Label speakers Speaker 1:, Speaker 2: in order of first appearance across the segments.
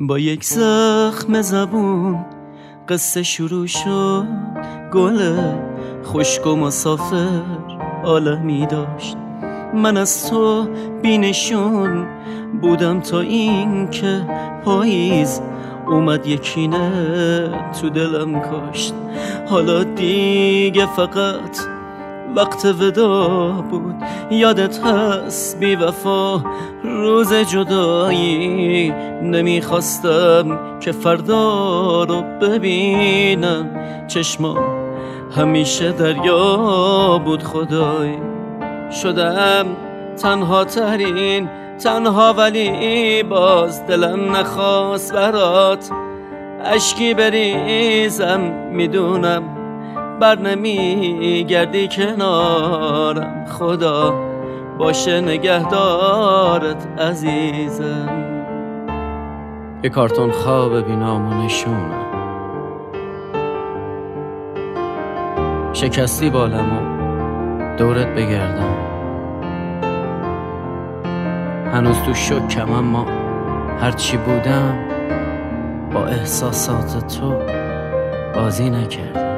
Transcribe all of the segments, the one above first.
Speaker 1: با یک زخم زبون قصه شروع شد. گل خشک و مسافر عالمی داشت. من از تو بینشون بودم تا این که پاییز اومد یکینه تو دلم کاشت. حالا دیگه فقط وقت ودا بود. یادت هست بی وفا روز جدایی؟ نمیخواستم که فردا رو ببینم. چشمام همیشه دریا بود خدای. شدم تنها ترین تنها، ولی باز دلم نخواست برات اشکی بریزم. میدونم بر نمیگردی کنارم. خدا باشه نگهدارت عزیزم. یه کارتون خواب بینامونشونم. شکستی بالمو دورت بگردم. هنوز تو شکم اما هرچی بودم با احساسات تو بازی نکردم.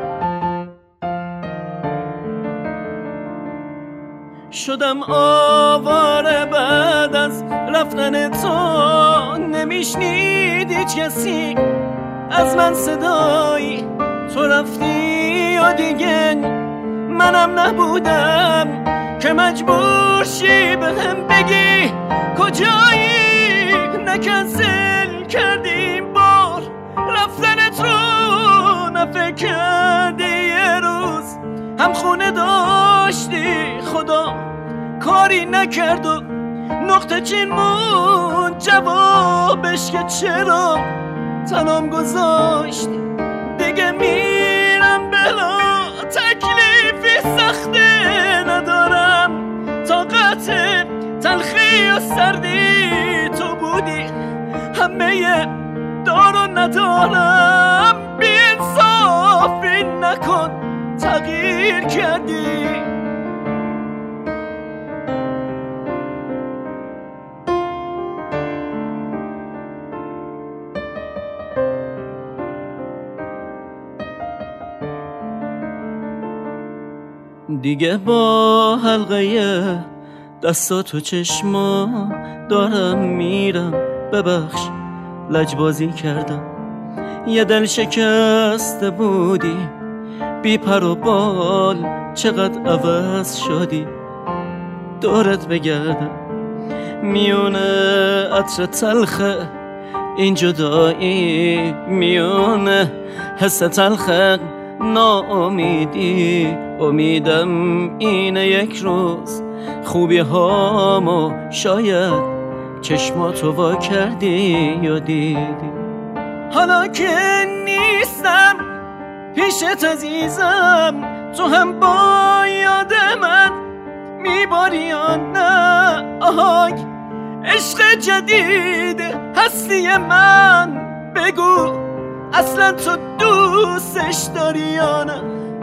Speaker 1: شدم آواره بعد از رفتن تو. نمیشنید هیچ کسی از من صدایی. تو رفتی و دیگه منم نبودم که مجبور شی بهم بگی کجایی. نکنسل کردیم بار رفتنت رو، نفکر کردی یه روز هم خونه داشتی. خدا کاری نکرد و نقطه چین مون جوابش که چرا تنام گذاشتی. دیگه میرم بلا تکلیفی سخته ندارم. طاقت تلخی و سردی تو بودی، همه دارو ندارم. بی انصافی نکن تغییر کردی. دیگه با حلقه دستات و چشما دارم میرم. ببخش لجبازی کردم. یه دل شکسته بودی بی پر و بال. چقدر عوض شدی دورت بگردم. میونه عطر تلخه این جدایی، میونه حس تلخه ناامیدی. امیدم اینه یک روز خوبی هامو شاید چشماتو وا کردی یا دیدی. حالا که نیستم پیشت عزیزم، تو هم با یاد من میباری یا نه؟ آهای عشق جدید هستی من، بگو اصلا تو دوستش داری یا نه؟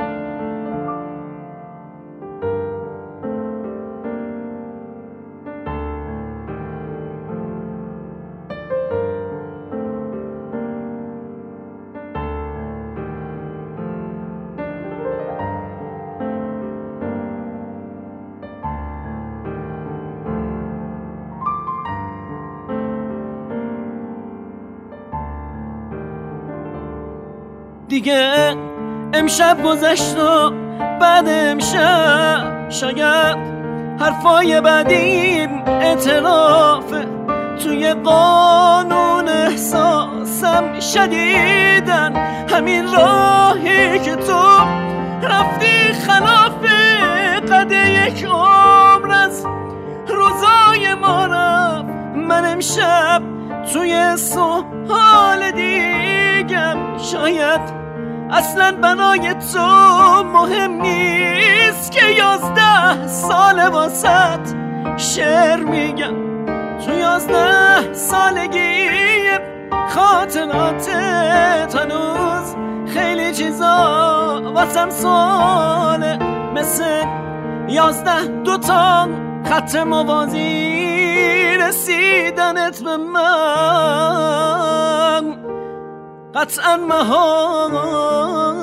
Speaker 1: دیگه امشب گذشت و بعد امشب شاید حرفای بعدیم اعترافه. توی قانون احساسم شدیدن همین راهی که تو رفتی خلاف قد یک عمر از روزای ما رفت. من امشب توی سوال دیگم شاید اصلا بنای تو مهم نیست که 11 سال واسط شعر میگم. تو 11 سالگی خاطراتت هنوز خیلی چیزا واسم سواله، مثل 11 دوتا خط موازی رسید دیدنت به من قطعا محال